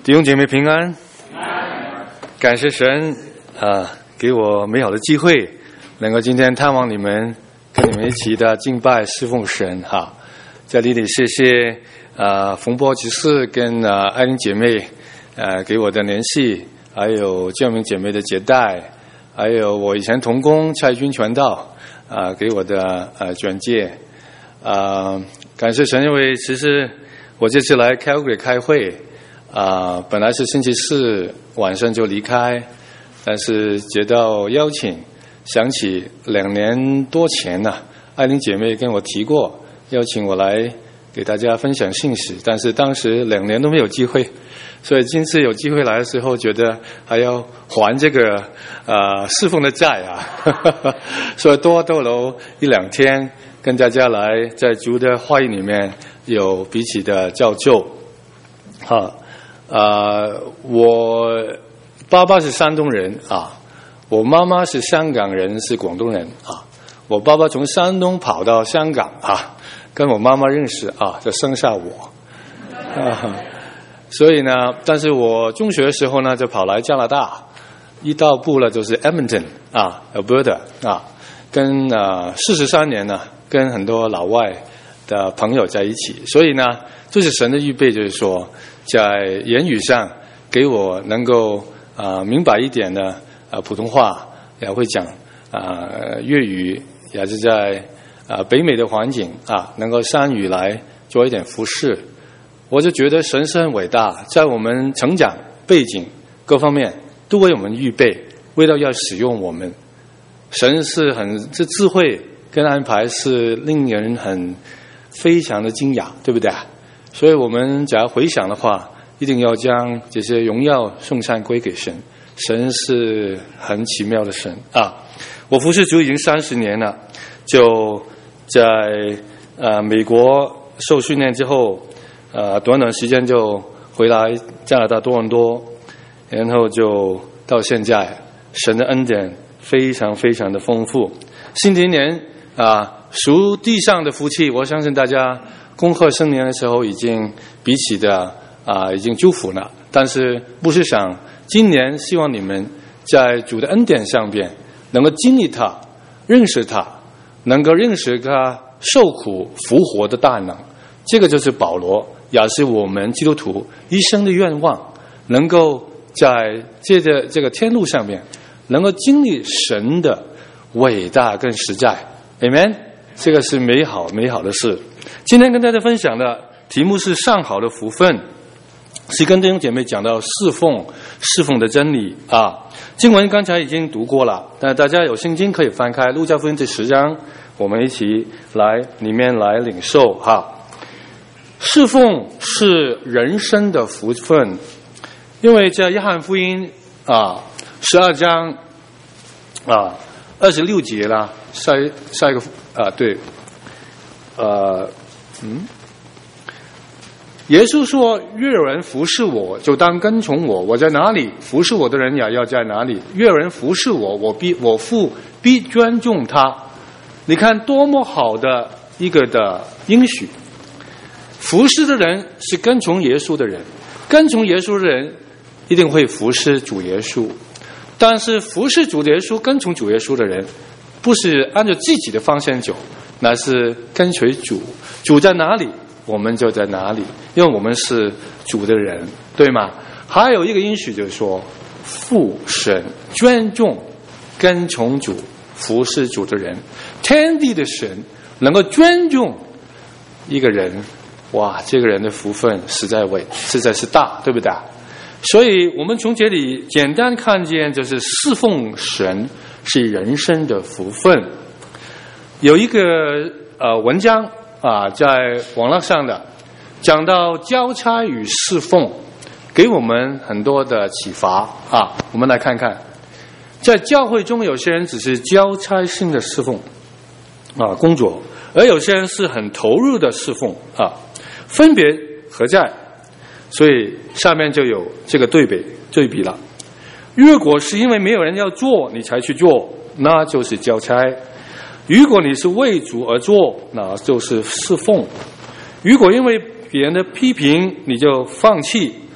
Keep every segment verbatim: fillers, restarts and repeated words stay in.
弟兄姐妹平安，感谢神啊，给我美好的机会，能够今天探望你们，跟你们一起的敬拜侍奉神哈。在这里谢谢啊冯波执事跟啊艾琳姐妹呃、啊、给我的联系，还有教明姐妹的接待，还有我以前同工蔡军传道啊给我的呃、啊、转介啊，感谢神，因为其实我这次来 Calgary 开会。啊，本来是星期四晚上就离开，但是接到邀请，想起两年多前呢、啊，艾琳姐妹跟我提过，邀请我来给大家分享信息，但是当时两年都没有机会，所以今次有机会来的时候，觉得还要还这个呃侍奉的债啊，呵呵，所以多逗留一两天，跟大家来在主的话语里面有彼此的造就，好。呃，我爸爸是山东人啊，我妈妈是香港人，是广东人啊。我爸爸从山东跑到香港啊，跟我妈妈认识啊，就生下我啊。所以呢，但是我中学的时候呢，就跑来加拿大，一到步了就是 Edmonton 啊 ，Alberta 啊，跟呃四十三年呢，跟很多老外的朋友在一起，所以呢，就是神的预备，就是说。在言语上给我能够啊、呃、明白一点的啊、呃、普通话，也会讲啊、呃、粤语，也是在啊、呃、北美的环境啊能够参与来做一点服侍，我就觉得神是很伟大，在我们成长背景各方面都为我们预备，为了要使用我们，神是很这智慧跟安排是令人很非常的惊讶，对不对？所以我们只要回想的话，一定要将这些荣耀颂赞归给神。神是很奇妙的神啊！我服侍主已经三十年了，就在呃美国受训练之后，呃短短时间就回来加拿大多伦多，然后就到现在，神的恩典非常非常的丰富。新的一年啊，属地上的福气，我相信大家。恭贺新年的时候已经彼此的啊、呃、已经祝福了，但是不是想今年希望你们在主的恩典上边能够经历他，认识他，能够认识他受苦复活的大能，这个就是保罗也是我们基督徒一生的愿望，能够在这个这个天路上面能够经历神的伟大跟实在 Amen， 这个是美好美好的事。今天跟大家分享的题目是上好的福分，是跟弟兄姐妹讲到侍奉侍奉的真理啊。经文刚才已经读过了，但大家有圣经可以翻开路加福音第十章，我们一起来里面来领受哈。侍奉是人生的福分，因为在约翰福音啊十二章啊二十六节啦，下下一个啊对。呃，嗯，耶稣说：“越有人服侍我，就当跟从我。我在哪里，服侍我的人也要在哪里。越有人服侍我，我必我父必尊重他。”你看多么好的一个的应许！服侍的人是跟从耶稣的人，跟从耶稣的人一定会服侍主耶稣。但是服侍主耶稣、跟从主耶稣的人，不是按照自己的方向走。那是跟随主，主在哪里，我们就在哪里，因为我们是主的人，对吗？还有一个应许就是说，父神尊重跟从主、服侍主的人，天地的神能够尊重一个人，哇，这个人的福分实在伟，实在是大，对不对？所以我们从这里简单看见，就是侍奉神是人生的福分。有一个呃文章啊，在网络上的讲到交差与侍奉，给我们很多的启发啊。我们来看看，在教会中，有些人只是交差性的侍奉啊工作，而有些人是很投入的侍奉啊，分别何在？所以下面就有这个对比对比了。如果是因为没有人要做，你才去做，那就是交差。如果你是为主而做，那就是侍奉。如果因为别人的批评你就放弃，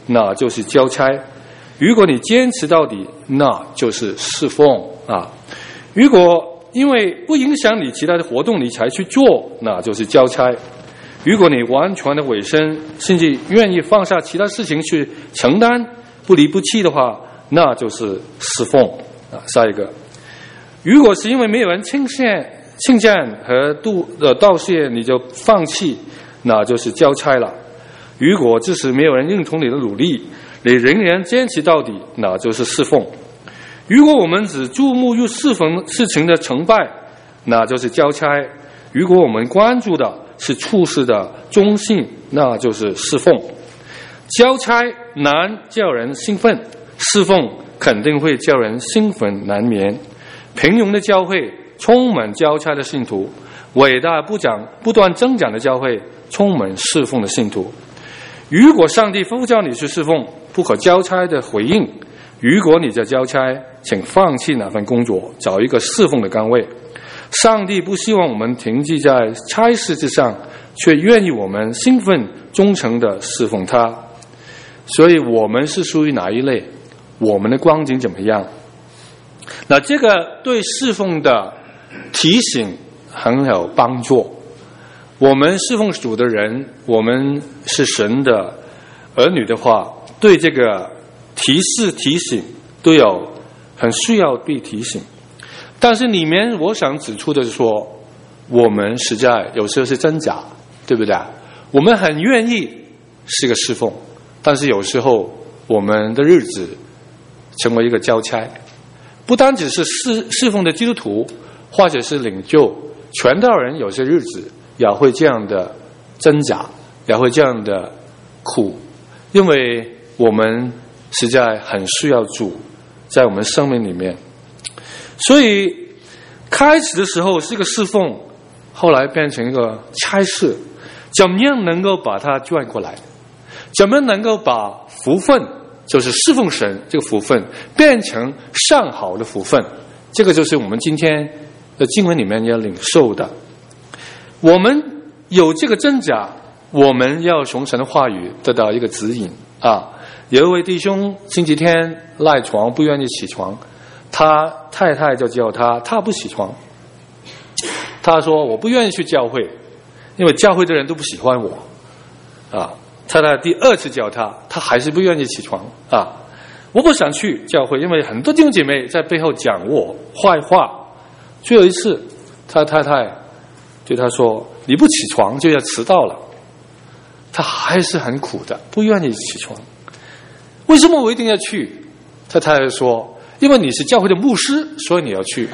那就是交差；如果你坚持到底，那就是侍奉啊。如果因为不影响你其他的活动你才去做，那就是交差；如果你完全的委身，甚至愿意放下其他事情去承担，不离不弃的话，那就是侍奉啊。下一个，如果是因为没有人称赞、称赞和度呃道谢，你就放弃，那就是交差了；如果即使没有人认同你的努力，你仍然坚持到底，那就是侍奉。如果我们只注目于侍奉事情的成败，那就是交差；如果我们关注的是处事的中性，那就是侍奉。交差难叫人兴奋，侍奉肯定会叫人兴奋难眠。平庸的教会充满交差的信徒，伟大不长不断增长的教会充满侍奉的信徒。如果上帝呼叫你去侍奉，不可交差的回应；如果你在交差，请放弃那份工作，找一个侍奉的岗位。上帝不希望我们停滞在差事之上，却愿意我们兴奋忠诚地侍奉他。所以我们是属于哪一类？我们的光景怎么样？那这个对侍奉的提醒很有帮助。我们侍奉主的人，我们是神的儿女的话，对这个提示提醒都有很需要被提醒。但是里面我想指出的是说，我们实在有时候是真假，对不对？我们很愿意是个侍奉，但是有时候我们的日子成为一个交差。不单只是侍侍奉的基督徒，或者是领袖传道人，有些日子也会这样的挣扎，也会这样的苦，因为我们实在很需要主在我们生命里面。所以开始的时候是一个侍奉，后来变成一个差事，怎么样能够把它转过来？怎么样能够把福分，就是侍奉神这个福分，变成上好的福分？这个就是我们今天的经文里面要领受的。我们有这个挣扎，我们要从神的话语得到一个指引啊。有一位弟兄星期天赖床不愿意起床，他太太就叫他，他不起床。他说我不愿意去教会，因为教会的人都不喜欢我啊。太太第二次叫他，他还是不愿意起床啊。我不想去教会，因为很多弟兄姐妹在背后讲我坏话。最后一次，他太太对他说：“你不起床就要迟到了。”他还是很苦的，不愿意起床。为什么我一定要去？他太太说：“因为你是教会的牧师，所以你要去。”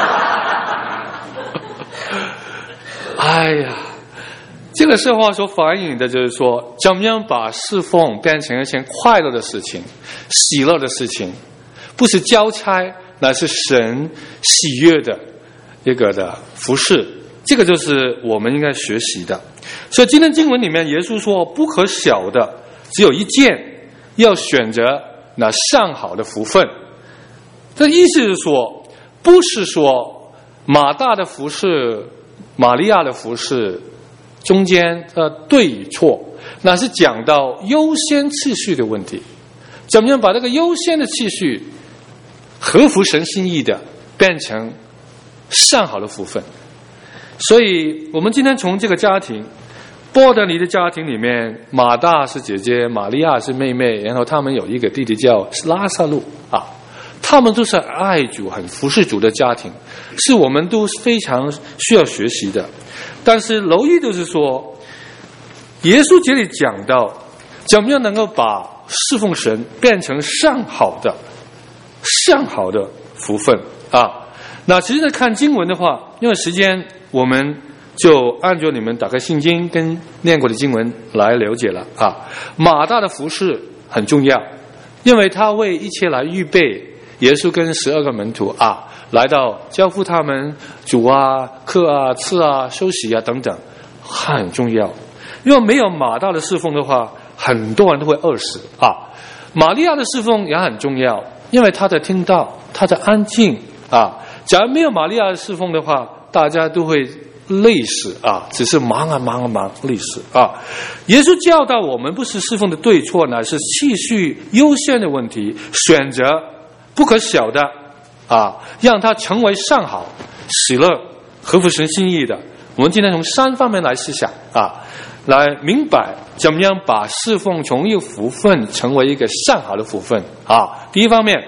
哎呀！这个社会所反映的就是说，怎么样把侍奉变成一件快乐的事情、喜乐的事情，不是交差，乃是神喜悦的一个的服事。这个就是我们应该学习的。所以今天经文里面，耶稣说不可小的只有一件，要选择那上好的福分。这意思是说，不是说马大的服事、玛利亚的服事中间的对与错，那是讲到优先次序的问题。怎么样把这个优先的次序合乎神心意的变成上好的福分？所以我们今天从这个家庭，波德尼的家庭里面，马大是姐姐，玛利亚是妹妹，然后他们有一个弟弟叫拉撒路啊，他们都是爱主、很服侍主的家庭，是我们都非常需要学习的。但是留意的是说，耶稣这里讲到怎么样能够把侍奉神变成上好的上好的福分啊。那其实看经文的话，因为时间，我们就按照你们打开圣经跟念过的经文来了解了啊。马大的服事很重要，因为他为一切来预备耶稣跟十二个门徒啊，来到交付他们煮啊、客啊、吃啊、休息啊等等，很重要。因为没有马大的侍奉的话，很多人都会饿死啊。玛利亚的侍奉也很重要，因为她在听到，她在安静啊。假如没有玛利亚的侍奉的话，大家都会累死啊，只是忙啊忙啊忙，累死啊。耶稣教导我们，不是侍奉的对错，乃是次序优先的问题，选择不可小的啊，让它成为上好、喜乐、合乎神心意的。我们今天从三方面来思想啊，来明白怎么样把侍奉从一个福分成为一个上好的福分啊。第一方面，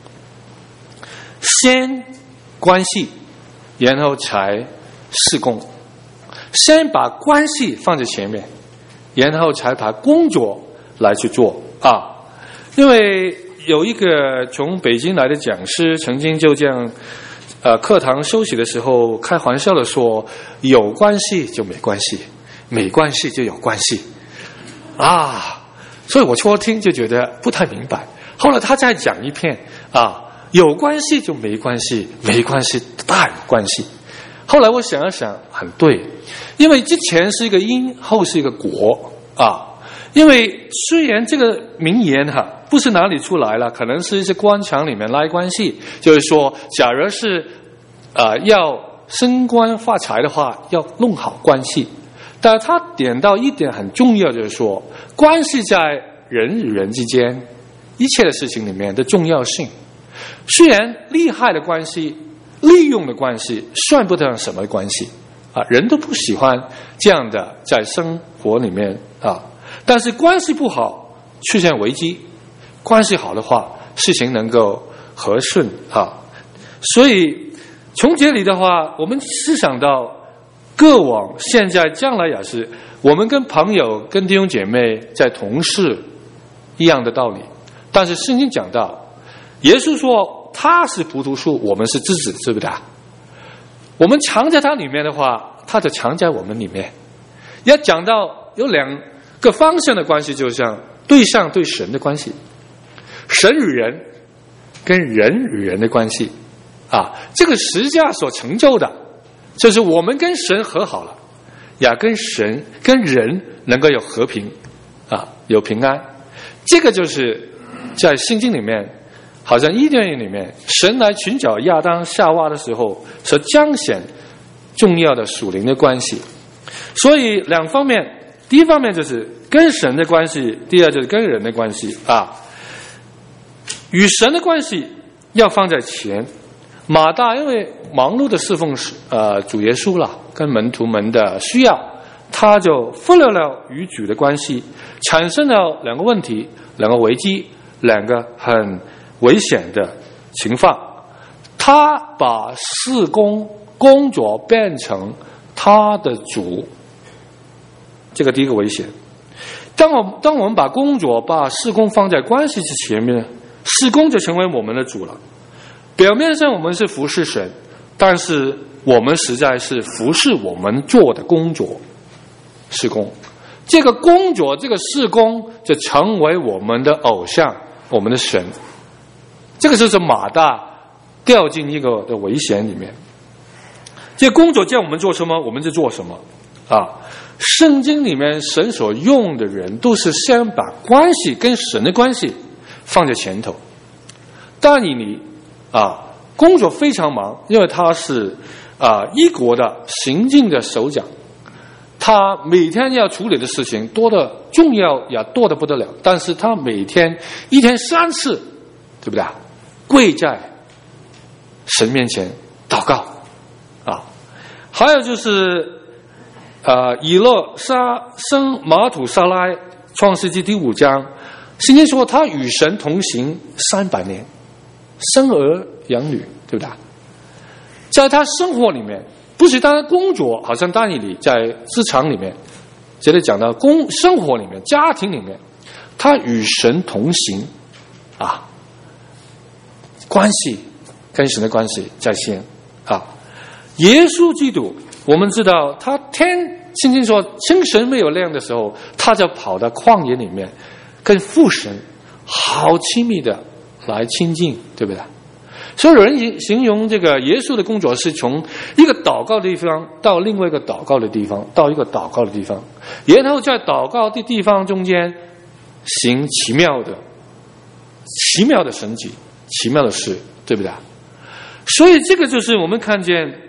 先关系，然后才事工。先把关系放在前面，然后才把工作来去做啊。因为有一个从北京来的讲师，曾经就这样呃，课堂休息的时候开玩笑的说，有关系就没关系，没关系就有关系啊。所以我初听就觉得不太明白，后来他再讲一遍啊，有关系就没关系，没关系大有关系。后来我想一想，很对，因为之前是一个因，后是一个果啊。因为虽然这个名言哈不是哪里出来了，可能是一些官场里面拉关系，就是说，假如是呃要升官发财的话，要弄好关系。但是他点到一点很重要，就是说，关系在人与人之间一切的事情里面的重要性。虽然利害的关系、利用的关系算不得什么关系啊，人都不喜欢这样的在生活里面啊。但是关系不好，出现危机；关系好的话，事情能够和顺啊。所以从这里的话，我们思想到过往、现在、将来也是，我们跟朋友、跟弟兄姐妹、在同事一样的道理。但是圣经讲到，耶稣说他是葡萄树，我们是枝子，对不对？我们藏在他里面的话，他就藏在我们里面。要讲到有两个方向的关系，就像对象对神的关系，神与人跟人与人的关系啊，这个十字架所成就的，就是我们跟神和好了，也跟神跟人能够有和平啊，有平安。这个就是在圣经里面，好像伊甸园里面，神来寻找亚当夏娃的时候所彰显重要的属灵的关系。所以两方面，第一方面就是跟神的关系，第二就是跟人的关系啊。与神的关系要放在前。马大因为忙碌的侍奉呃主耶稣了，跟门徒们的需要，他就忽略了与主的关系，产生了两个问题，两个危机，两个很危险的情况。他把事工工作变成他的主，这个第一个危险。当我当我们把工作、把事工放在关系之前面，事工就成为我们的主了。表面上我们是服侍神，但是我们实在是服侍我们做的工作、事工。这个工作、这个事工就成为我们的偶像、我们的神。这个就是马大掉进一个的危险里面。这个工作叫我们做什么，我们就做什么啊。圣经里面神所用的人都是先把关系跟神的关系放在前头。但以理啊，工作非常忙，因为他是啊一国的行政的首长，他每天要处理的事情多的重要也多的不得了，但是他每天一天三次，对不对？跪在神面前祷告啊。还有就是呃，以勒沙生马土沙拉，创世纪第五章，圣经说他与神同行三百年，生儿养女，对不对？在他生活里面，不是他工作，好像但以理在职场里面，这里讲到工生活里面、家庭里面，他与神同行啊，关系跟神的关系在先啊。耶稣基督，我们知道他天，圣经说清晨没有亮的时候，他就跑到旷野里面，跟父神好亲密的来亲近，对不对？所以有人形容这个耶稣的工作是从一个祷告的地方到另外一个祷告的地方，到一个祷告的地方，然后在祷告的地方中间行奇妙的、奇妙的神迹、奇妙的事，对不对？所以这个就是我们看见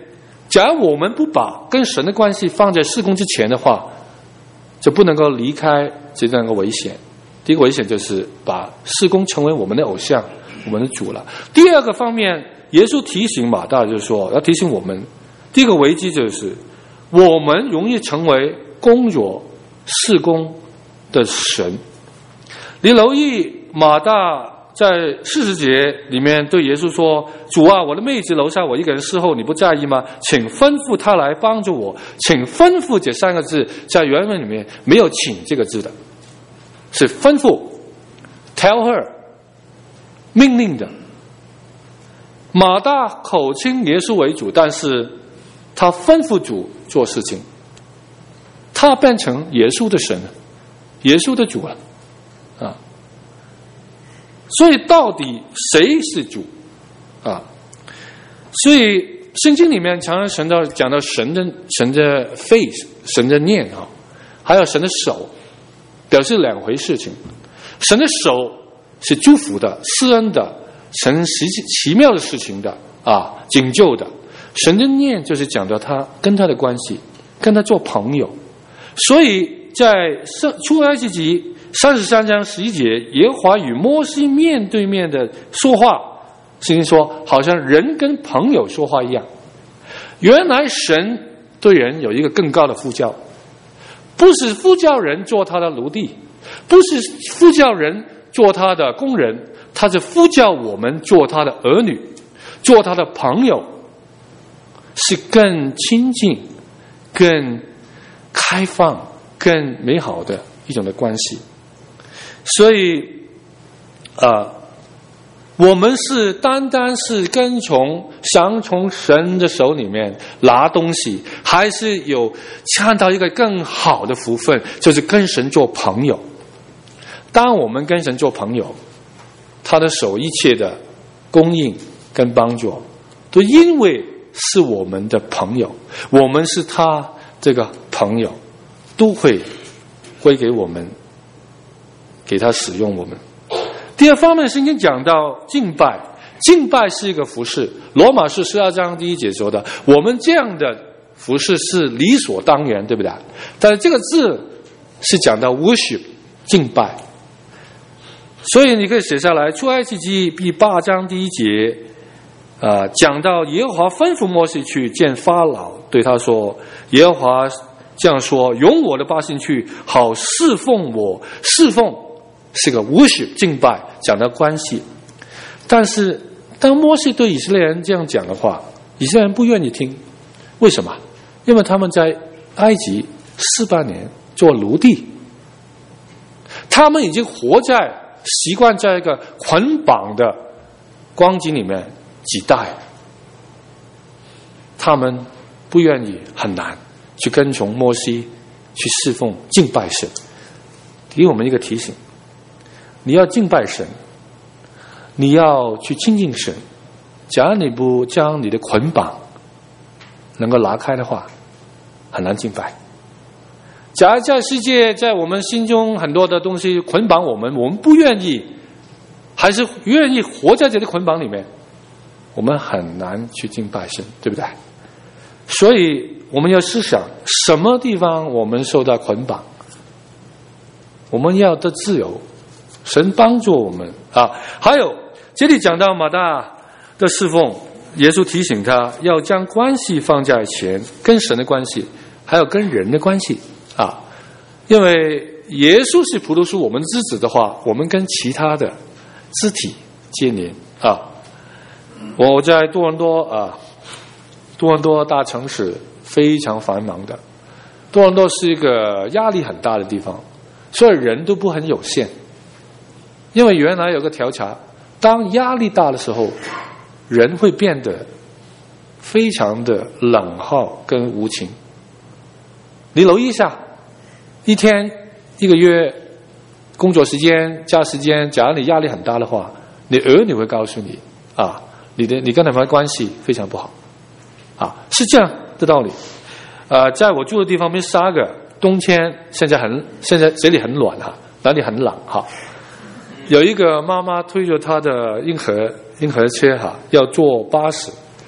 假如我们不把跟神的关系放在事工之前的话，就不能够离开这样一个危险。第一个危险就是把事工成为我们的偶像，我们的主了。第二个方面，耶稣提醒马大就是说，要提醒我们，第一个危机就是我们容易成为工作事工的神。你留意马大在四十节里面对耶稣说，主啊，我的妹子楼下我一个人侍候，你不在意吗？请吩咐他来帮助我。请吩咐这三个字在原文里面没有请这个字的，是吩咐 tell her 命令的。马大口称耶稣为主，但是他吩咐主做事情，他变成耶稣的神，耶稣的主了啊。所以到底谁是主啊？所以圣经里面常常神到讲到神的神的 face 神的念啊，还有神的手，表示两回事情。神的手是祝福的、施恩的，神奇奇妙的事情的啊，拯救的。神的念就是讲到他跟他的关系，跟他做朋友。所以在出埃及记三十三章十一节，耶和华与摩西面对面的说话，圣经说好像人跟朋友说话一样。原来神对人有一个更高的呼叫，不是呼叫人做他的奴隶，不是呼叫人做他的工人，他是呼叫我们做他的儿女，做他的朋友，是更亲近、更开放、更美好的一种的关系。所以啊、呃，我们是单单是跟从想从神的手里面拿东西，还是有看到一个更好的福分，就是跟神做朋友。当我们跟神做朋友，他的手一切的供应跟帮助，都因为是我们的朋友，我们是他这个朋友，都会归给我们，给他使用我们。第二方面，圣经讲到敬拜，敬拜是一个服事。罗马书十二章第一节说的，我们这样的服事是理所当然，对不对？但是这个字是讲到 worship 敬拜，所以你可以写下来，出埃及记第八章第一节，呃，讲到耶和华吩咐摩西去见法老，对他说，耶和华这样说，容我的百姓去，好侍奉我。侍奉是个 worship 敬拜，讲到关系。但是当摩西对以色列人这样讲的话，以色列人不愿意听。为什么？因为他们在埃及四百年做奴隶，他们已经活在习惯在一个捆绑的光景里面几代，他们不愿意，很难去跟从摩西去侍奉敬拜神。给我们一个提醒，你要敬拜神，你要去亲近神，假如你不将你的捆绑能够拿开的话，很难敬拜。假如在世界，在我们心中很多的东西捆绑我们，我们不愿意，还是愿意活在这个捆绑里面，我们很难去敬拜神，对不对？所以我们要思想什么地方我们受到捆绑，我们要的自由，神帮助我们啊。还有这里讲到马大的侍奉，耶稣提醒他要将关系放在前，跟神的关系，还有跟人的关系啊。因为耶稣是葡萄树，我们枝子的话，我们跟其他的肢体接连啊。我在多伦多啊，多伦多大城市非常繁忙的，多伦多是一个压力很大的地方，所以人都不很有限。因为原来有个调查，当压力大的时候，人会变得非常的冷酷跟无情。你留意一下，一天一个月工作时间加时间，假如你压力很大的话，你儿女会告诉你啊，你的你跟他们的关系非常不好啊，是这样的道理。呃，在我住的地方没沙个，冬天现在很现在这里很暖哈，哪里很冷哈。有一个妈妈推着她的婴儿婴儿车哈，要坐巴士，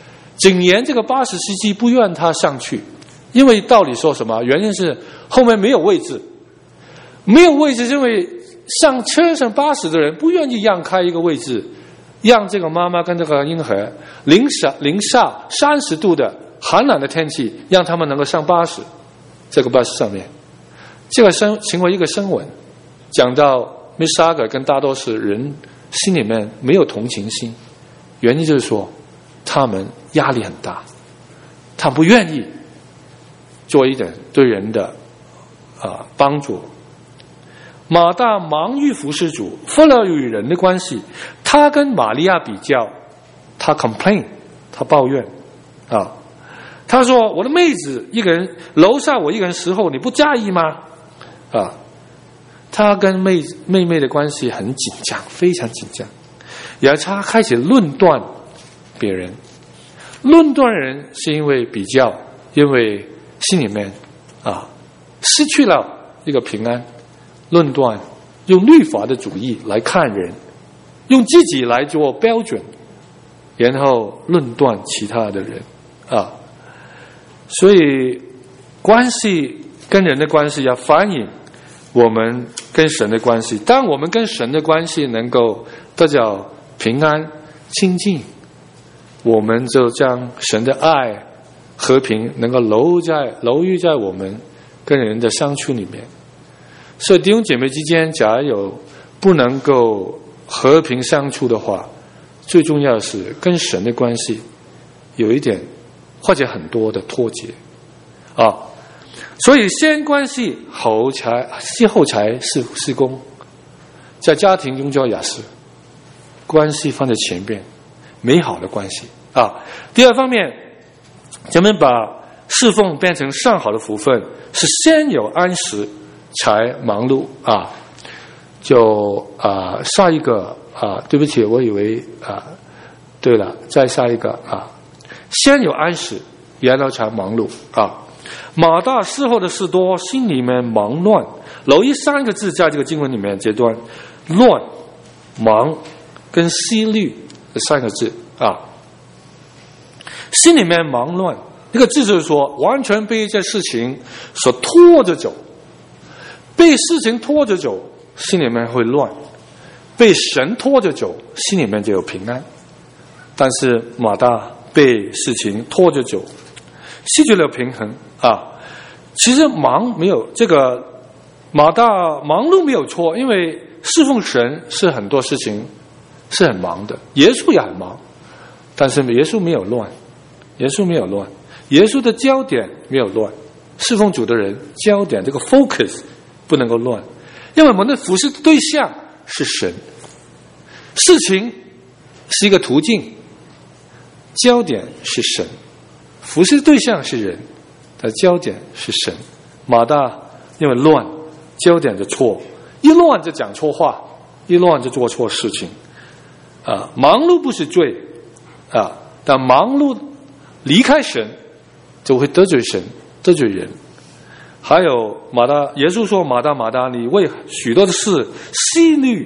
谨言这个八十 C G 不愿他上去，因为道理说什么？原因是后面没有位置，没有位置，因为上车上巴士的人不愿意让开一个位置，让这个妈妈跟这个婴孩零下零下三十度的寒冷的天气，让他们能够上巴士，这个巴士上面，这个生成为一个新闻，讲到 Misaga 跟大多数人心里面没有同情心，原因就是说他们压力很大，他不愿意做一点对人的啊、呃、帮助。马大忙于服侍主，忽略与人的关系。他跟玛利亚比较，他 complain， 他抱怨啊，他说：“我的妹子一个人楼下我一个人时候，你不在意吗？”啊，他跟妹妹妹的关系很紧张，非常紧张。然后他开始论断别人，论断人是因为比较，因为心里面啊失去了一个平安。论断，用律法的主义来看人，用自己来做标准，然后论断其他的人啊。所以关系跟人的关系要反映我们跟神的关系。当我们跟神的关系能够得到平安亲近，我们就将神的爱和平能够留在留于在我们跟人的相处里面。所以弟兄姐妹之间，假如有不能够和平相处的话，最重要的是跟神的关系有一点或者很多的脱节啊。所以先关系后才事后才是事工，在家庭中就也是关系放在前边，美好的关系啊。第二方面，咱们把侍奉变成上好的福分，是先有安息才忙碌啊。就啊下一个啊，对不起，我以为啊，对了，再下一个啊，先有安息，然后才忙碌啊。马大事后的事多，心里面忙乱。留意三个字在这个经文里面，这段乱、忙跟思虑这三个字啊，心里面忙乱。这个字就是说，完全被一件事情所拖着走。被事情拖着走，心里面会乱；被神拖着走，心里面就有平安。但是马大被事情拖着走，失去了平衡啊。其实忙没有这个马大忙碌没有错，因为侍奉神是很多事情是很忙的，耶稣也很忙，但是耶稣没有乱，耶稣没有乱，耶稣的焦点没有乱，侍奉主的人焦点这个 focus。不能够乱，因为我们的服侍对象是神，事情是一个途径，焦点是神，服侍对象是人，但焦点是神。马大因为乱，焦点就错，一乱就讲错话，一乱就做错事情啊。忙碌不是罪啊，但忙碌离开神就会得罪神，得罪人。还有马大，耶稣说：“马大，马大，你为许多的事思虑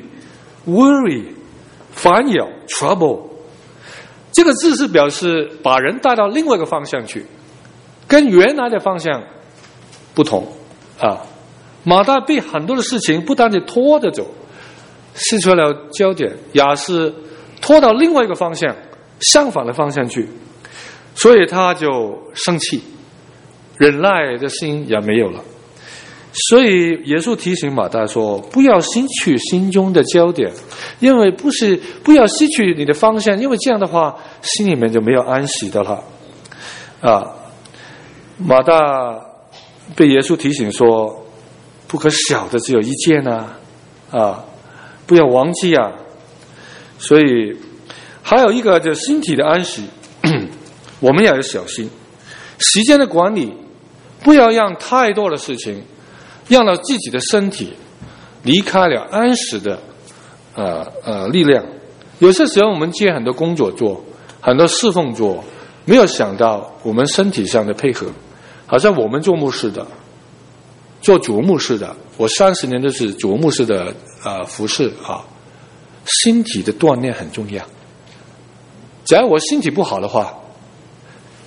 worry 烦扰 trouble。”这个字是表示把人带到另外一个方向去，跟原来的方向不同啊。马大被很多的事情不单是拖着走，失去了焦点，也是拖到另外一个方向，相反的方向去，所以他就生气。忍耐的心也没有了，所以耶稣提醒马大说：“不要失去心中的焦点，因为不是不要失去你的方向，因为这样的话，心里面就没有安息的了。”啊，马大被耶稣提醒说：“不可少的只有一件啊，啊，不要忘记啊。”所以还有一个就是身体的安息，我们也要小心时间的管理。不要让太多的事情让了自己的身体离开了安息的呃呃力量。有些时候我们接很多工作做，很多侍奉做，没有想到我们身体上的配合。好像我们做牧师的，做主牧师的，我三十年都是主牧师的呃服侍啊，身体的锻炼很重要。假如我身体不好的话，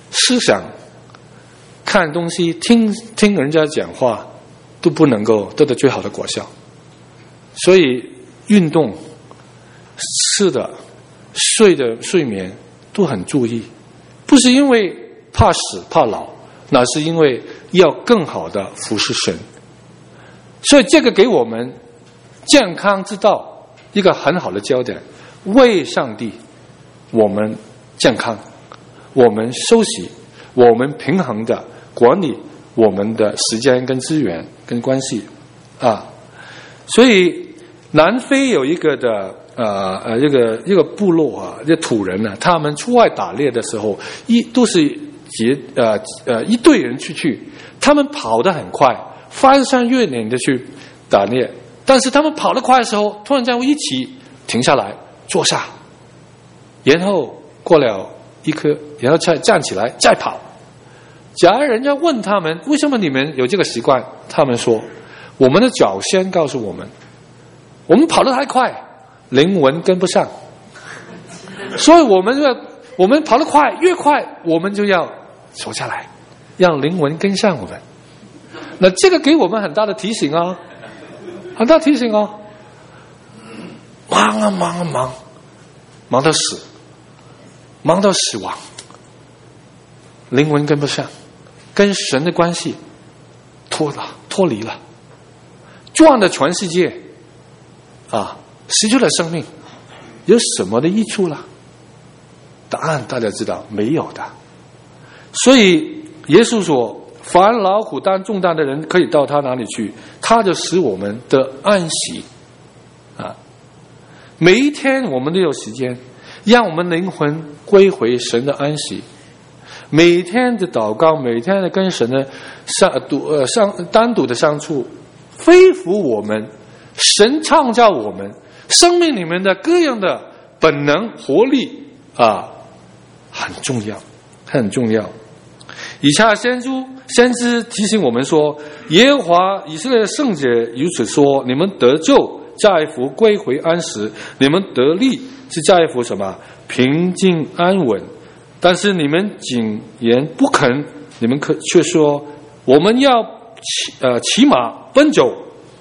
思想、看东西、听听人家讲话，都不能够得到最好的果效。所以运动、吃的、睡的睡眠都很注意，不是因为怕死怕老，那是因为要更好的服侍神。所以这个给我们健康之道一个很好的焦点，为上帝我们健康，我们休息，我们平衡的管理我们的时间跟资源跟关系啊。所以南非有一个的呃呃这个一个部落啊，这土人呢、啊，他们出外打猎的时候，一都是结呃呃一队人出去，他们跑得很快，翻山越岭的去打猎，但是他们跑得快的时候，突然间一起停下来坐下，然后过了一刻，然后再站起来再跑。假如人家问他们为什么你们有这个习惯，他们说我们的脚先告诉我们，我们跑得太快，灵魂跟不上，所以我们要我们跑得快，越快我们就要走下来，让灵魂跟上我们。那这个给我们很大的提醒啊，很大提醒啊！忙啊忙啊忙，忙到死，忙到死亡，灵魂跟不上，跟神的关系脱了脱离了，转了全世界啊，失去了生命，有什么的益处了？答案大家知道，没有的。所以耶稣说，凡劳苦担重担的人可以到他哪里去，他就使我们得安息啊！每一天我们都有时间让我们灵魂归回神的安息，每天的祷告，每天的跟神的相独呃相单独的相处，恢复我们神创造我们生命里面的各样的本能活力啊，很重要，很重要。以下先知先知提醒我们说，耶和华以色列圣者如此说：你们得救在乎归回安息，你们得力是在乎什么？平静安稳。但是你们谨言不肯，你们可却说我们要骑呃骑马奔走。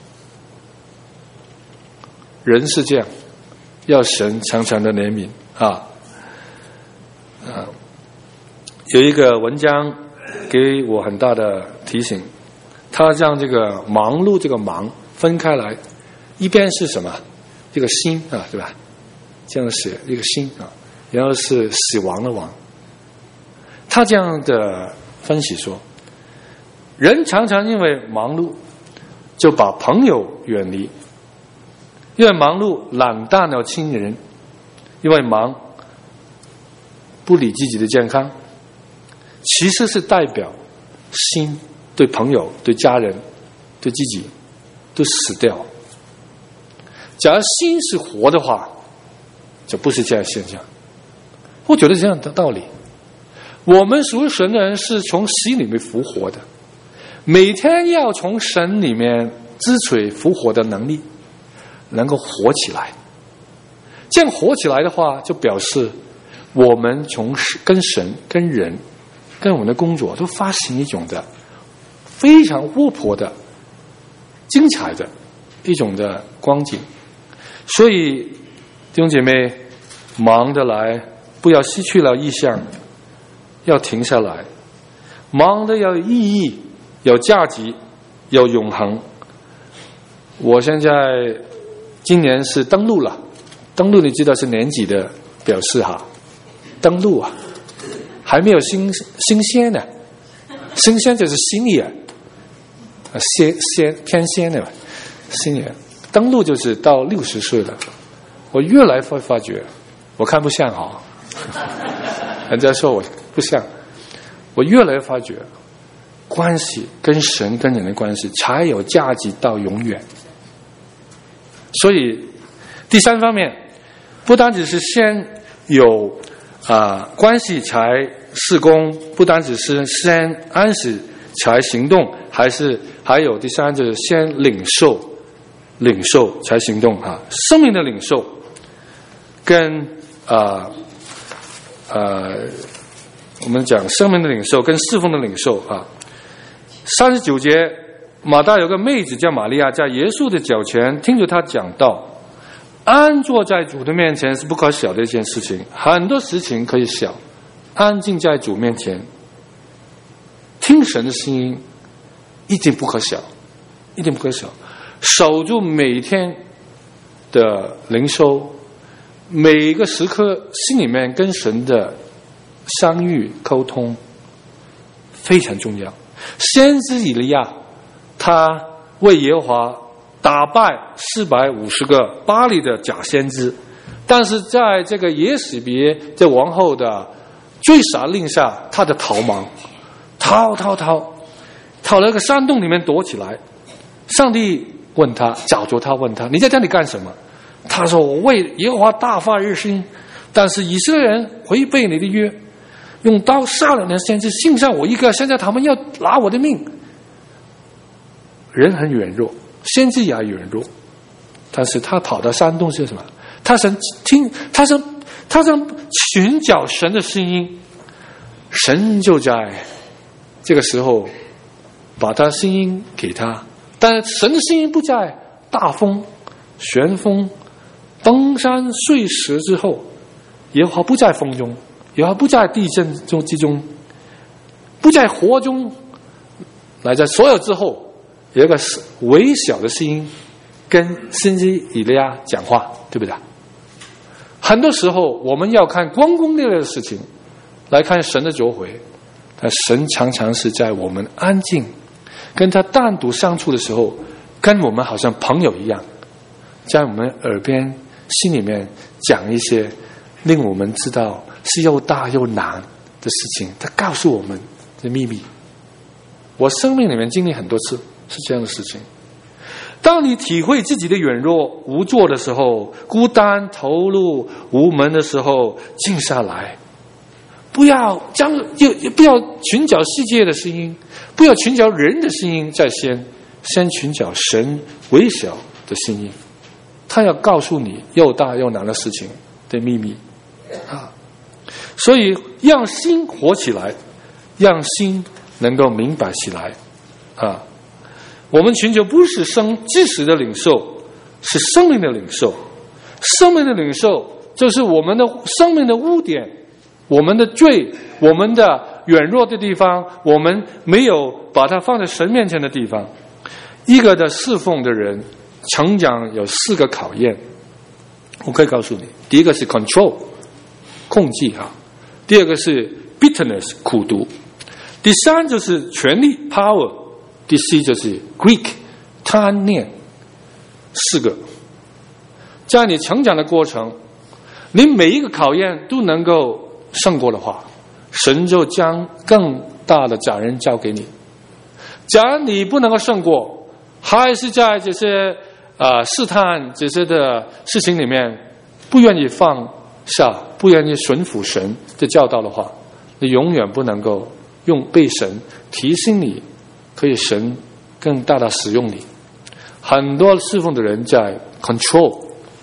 人是这样，要神常常的怜悯啊啊！有一个文章给我很大的提醒，他将这个忙碌这个忙分开来，一边是什么？这个心啊，对吧？这样写一个心啊，然后是死亡的亡。他这样的分析说，人常常因为忙碌就把朋友远离，因为忙碌冷淡了亲人，因为忙不理自己的健康，其实是代表心对朋友、对家人、对自己都死掉。假如心是活的话，就不是这样现象。我觉得这样的道理，我们属于神的人是从死里面复活的，每天要从神里面支取复活的能力，能够活起来。这样活起来的话，就表示我们从跟神、跟人、跟我们的工作都发行一种的非常活泼的、精彩的一种的光景。所以弟兄姐妹，忙得来，不要失去了意向，要停下来。忙的要有意义，有价值，有永恒。我现在今年是登陆了，登陆你知道是年纪的表示哈，登陆啊，还没有新新鲜呢，新鲜就是新年，鲜鲜偏鲜的新年。登陆就是到六十岁了，我越来会发觉，我看不像哈，人家说我不像，我越来发觉，关系跟神跟人的关系才有价值到永远。所以第三方面，不单只是先有啊、呃、关系才事工，不单只是先安息才行动，还是还有第三就是先领受。领受才行动啊！生命的领受跟啊呃我们讲生命的领受跟侍奉的领受啊。三十九节，马大有个妹子叫玛利亚，在耶稣的脚前听着他讲道。安坐在主的面前是不可小的一件事情，很多事情可以小，安静在主面前听神的声音一定不可小，一定不可小。守住每天的灵修，每个时刻心里面跟神的相遇沟通非常重要。先知以利亚他为耶和华打败四百五十个巴黎的假先知，但是在这个耶洗别这王后的追杀令下，他的逃亡，逃逃逃，逃到一个山洞里面躲起来。上帝问他，找着他问他，你在这里干什么？他说，我为耶和华大发热心，但是以色列人违背你的约，用刀杀了你的先知，剩下我一个，现在他们要拿我的命。人很软弱，先知也软弱，但是他跑到山洞是什么？他想听，他想他想寻找神的声音，神就在这个时候把他声音给他，但神的声音不在大风、旋风、登山碎石之后，耶和华不在风中，耶和华不在地震中之中，不在火中，来在所有之后。有一个微小的声音跟先知以利亚讲话，对不对？很多时候我们要看光光烈烈的事情来看神的作为，但神常常是在我们安静跟他单独相处的时候，跟我们好像朋友一样，在我们耳边心里面讲一些令我们知道是又大又难的事情，他告诉我们的秘密。我生命里面经历很多次是这样的事情。当你体会自己的软弱无助的时候，孤单投入无门的时候，静下来，不要将就不要寻找世界的声音，不要寻找人的声音在先，先寻找神微小的声音，他要告诉你又大又难的事情的秘密啊！所以让心活起来，让心能够明白起来啊！我们寻求不是生知识的领受，是生命的领受。生命的领受就是我们的生命的污点，我们的罪，我们的软弱的地方，我们没有把它放在神面前的地方。一个的侍奉的人成长有四个考验，我可以告诉你，第一个是 control 控制啊，第二个是 bitterness 苦毒，第三就是权力 power， 第四就是 Greek 贪念。四个在你成长的过程，你每一个考验都能够胜过的话，神就将更大的责任交给你。假如你不能够胜过，还是在这些呃试探这些的事情里面不愿意放下，不愿意顺服神的教导的话，你永远不能够用被神提醒你，可以神更大的使用你。很多侍奉的人在 control，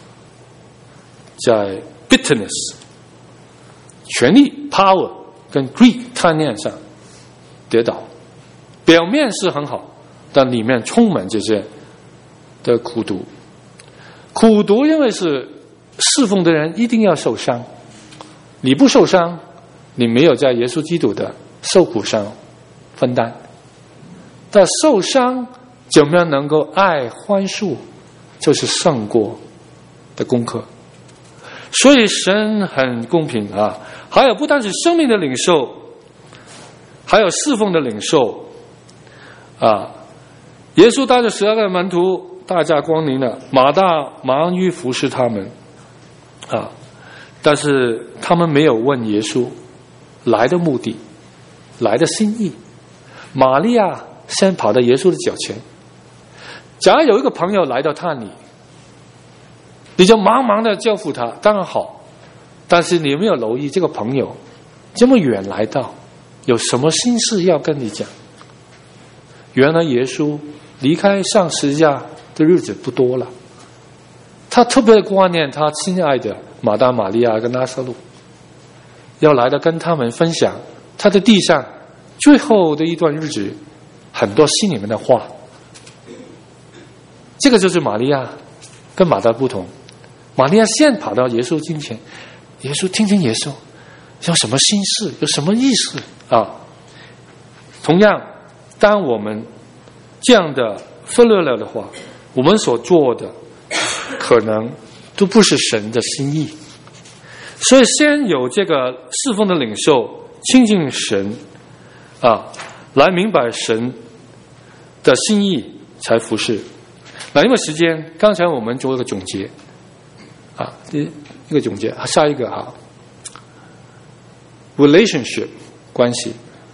在 bitterness 权力 power 跟 greed 贪念上跌倒，表面是很好，但里面充满这些的苦毒。苦毒因为是侍奉的人一定要受伤，你不受伤，你没有在耶稣基督的受苦上分担。但受伤怎么样能够爱宽恕，就是胜过的功课。所以神很公平啊！还有不单是生命的领受，还有侍奉的领受啊！耶稣带着十二个门徒大驾光临了，马大忙于服侍他们啊，但是他们没有问耶稣来的目的，来的心意。玛利亚先跑到耶稣的脚前。假如有一个朋友来到探你，你就忙忙的交付他，当然好，但是你没有留意这个朋友这么远来到，有什么心事要跟你讲。原来耶稣离开上十字架的日子不多了，他特别挂念他亲爱的马大、玛利亚跟拉撒路，要来的跟他们分享他在地上最后的一段日子，很多心里面的话。这个就是玛利亚跟马大不同。玛利亚先跑到耶稣近前，耶稣听听耶稣有什么心事，有什么意思啊？同样，当我们这样的忽略了的话，我们所做的可能都不是神的心意。所以先有这个侍奉的领袖亲近神啊，来明白神的心意才服侍。那因为时间，刚才我们做一个总结啊，第一个总结，下一个啊 ，relationship 关系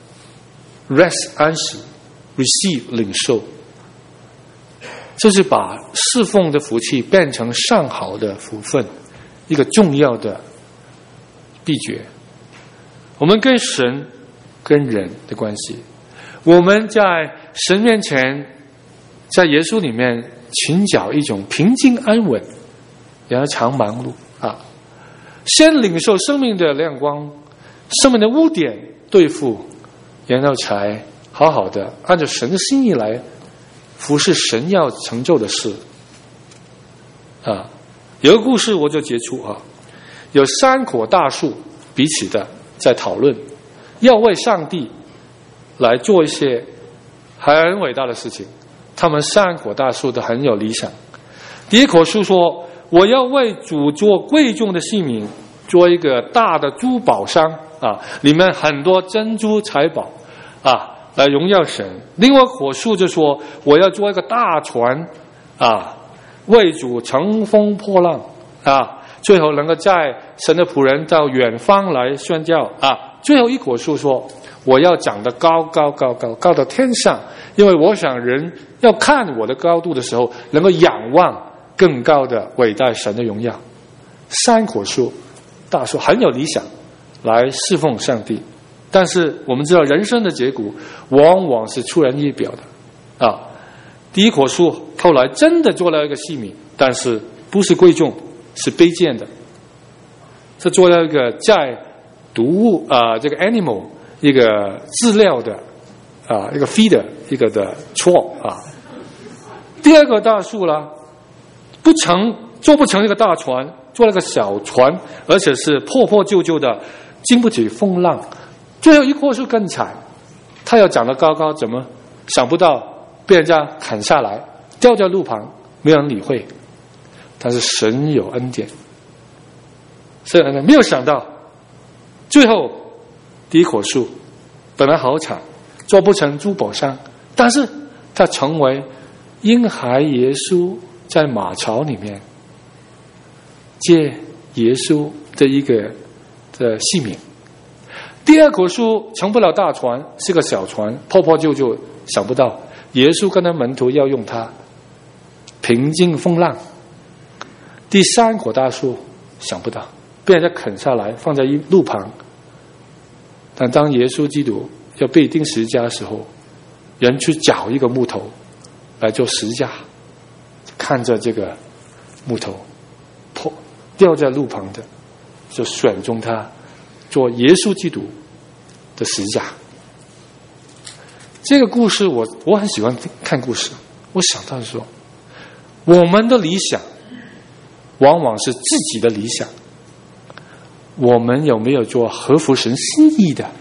，rest 安息 ，receive 领受，这是把侍奉的福气变成上好的福分，一个重要的秘诀。我们跟神、跟人的关系，我们在神面前，在耶稣里面寻找一种平静安稳，然后常忙碌啊，先领受生命的亮光，生命的污点对付，然后才好好的按照神的心意来服侍神要成就的事啊。有个故事我就接触啊，有三棵大树彼此的在讨论，要为上帝来做一些很伟大的事情。他们三棵大树都很有理想。第一棵树说，我要为主做贵重的器皿，做一个大的珠宝箱啊，里面很多珍珠财宝啊，来荣耀神。另外一棵树就说，我要做一个大船啊，为主乘风破浪啊，最后能够载神的仆人到远方来宣教啊。最后一棵树说，我要长得高高高高高到天上，因为我想人要看我的高度的时候，能够仰望更高的伟大神的荣耀。三棵树大树很有理想，来侍奉上帝。但是我们知道人生的结果往往是出人意表的啊。第一棵树后来真的做了一个器皿，但是不是贵重，是卑贱的。这做了一个在毒物啊、呃，这个 animal 一个饲料的啊、呃，一个 feeder 一个的错啊。第二个大树啦，不成做不成一个大船，做了个小船，而且是破破旧旧的，经不起风浪。最后一棵树更惨，它要长得高高，怎么想不到被人家砍下来，掉在路旁，没有人理会。但是神有恩典，所以没有想到，最后第一棵树本来好惨，做不成珠宝箱，但是它成为婴孩耶稣在马槽里面接耶稣的一个的器皿。第二棵树成不了大船，是个小船，破破旧旧，想不到耶稣跟他门徒要用它平静风浪。第三棵大树想不到被人家啃下来放在一路旁，但当耶稣基督要被钉十字架的时候，人去找一个木头来做十字架，看着这个木头破掉在路旁的，就选中他做耶稣基督的十字架。这个故事我我很喜欢看故事，我想到说，我们的理想往往是自己的理想，我们有没有做合乎神心意的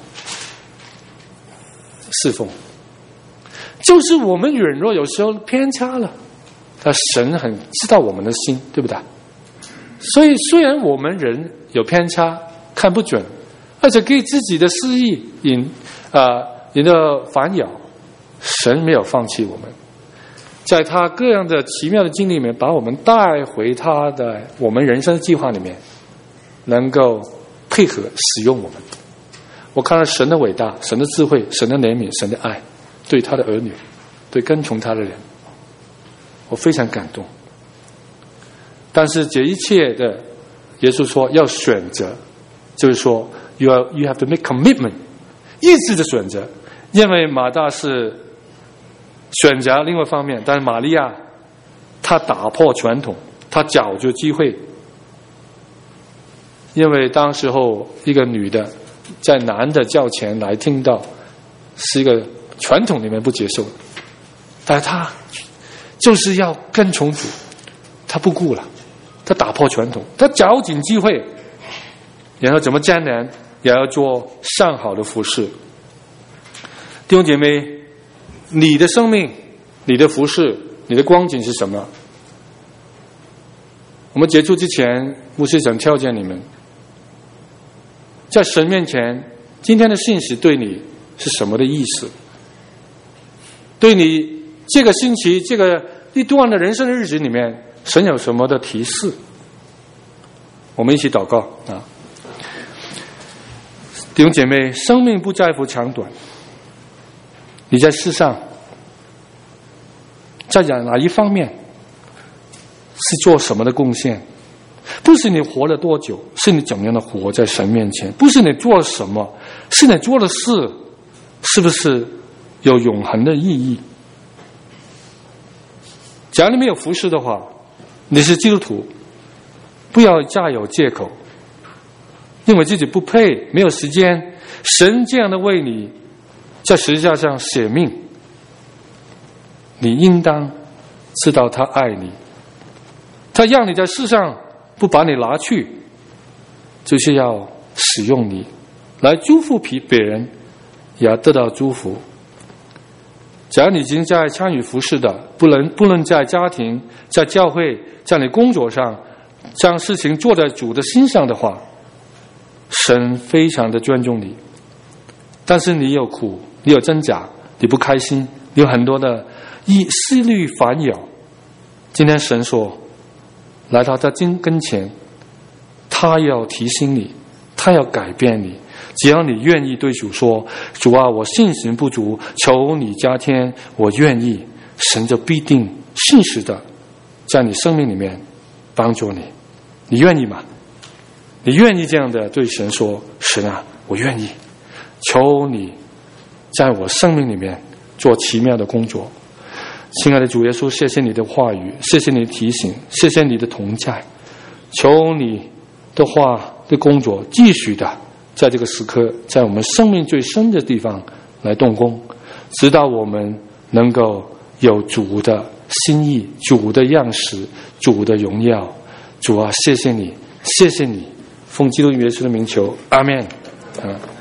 侍奉？就是我们软弱，有时候偏差了，但神很知道我们的心，对不对？所以虽然我们人有偏差，看不准，而且给自己的私意引啊引得烦扰，神没有放弃我们，在他各样的奇妙的经历里面，把我们带回他的我们人生的计划里面，能够配合使用我们。我看到神的伟大，神的智慧，神的怜悯，神的爱，对他的儿女，对跟从他的人，我非常感动。但是这一切的，耶稣说要选择，就是说 you are, you have to make commitment， 意志的选择。因为马大是选择另外一方面，但是玛利亚她打破传统，她找住机会。因为当时候一个女的在男的教前来听到，是一个传统里面不接受的，但是他就是要跟从主，他不顾了，他打破传统，他找紧机会，然后怎么艰难也要做上好的服侍。弟兄姐妹，你的生命、你的服侍、你的光景是什么？我们结束之前，牧师想挑战你们，在神面前，今天的信息对你是什么的意思？对你这个星期、这个一段的人生的日子里面，神有什么的提示？我们一起祷告啊！弟兄姐妹，生命不在乎长短，你在世上，在哪一方面是做什么的贡献？不是你活了多久，是你怎么样的活在神面前；不是你做了什么，是你做的事是不是有永恒的意义？假如你没有服侍的话，你是基督徒，不要再有借口，因为自己不配，没有时间。神这样的为你在十字架上舍命，你应当知道他爱你，他让你在世上不把你拿去，就是要使用你来祝福别人，也要得到祝福。假如你已经在参与服侍的，不能不论在家庭、在教会、在你工作上，将事情做在主的心上的话，神非常的尊重你。但是你有苦，你有挣扎，你不开心，你有很多的意思虑烦扰。今天神说，来到他跟前，他要提醒你，他要改变你。只要你愿意对主说，主啊，我信心不足，求你加添，我愿意，神就必定信实的在你生命里面帮助你。你愿意吗？你愿意这样的对神说，神啊，我愿意，求你在我生命里面做奇妙的工作。亲爱的主耶稣，谢谢你的话语，谢谢你的提醒，谢谢你的同在，求你的话的工作继续的在这个时刻，在我们生命最深的地方来动工，直到我们能够有主的心意、主的样式、主的荣耀。主啊，谢谢你，谢谢你，奉基督耶稣的名求，阿们。啊